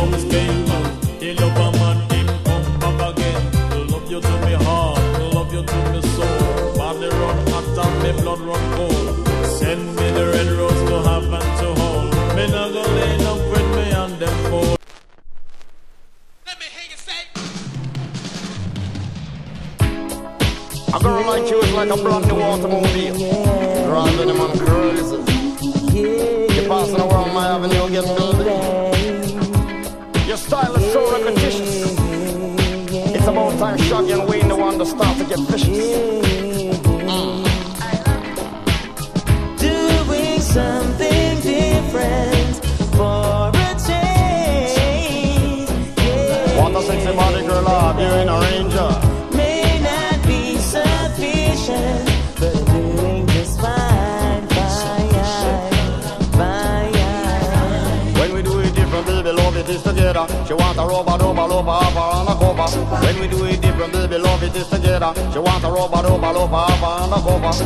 some scandal. He love a man, him come back again. Love you to me heart, love you to me soul. Body run hot and me blood run cold. Send me the red rose to have and to hold. Me not go lay up with me and them fold. Let me hear you say. A girl like you is like a brand new automobile. Driving him on crazy. You're passing around my avenue getting building. Your style is so repetitious. It's about time Shaggy and Wayne the one to start to get vicious. Doing something different for a change. What a sexy body girl, you in a ranger. May not be sufficient, but doing just fine, fine. When we do it different, baby, love it is together. She want a rubber, have her on a cover. When we do it different, baby, love it is together. She want a rubber, have her on a cover.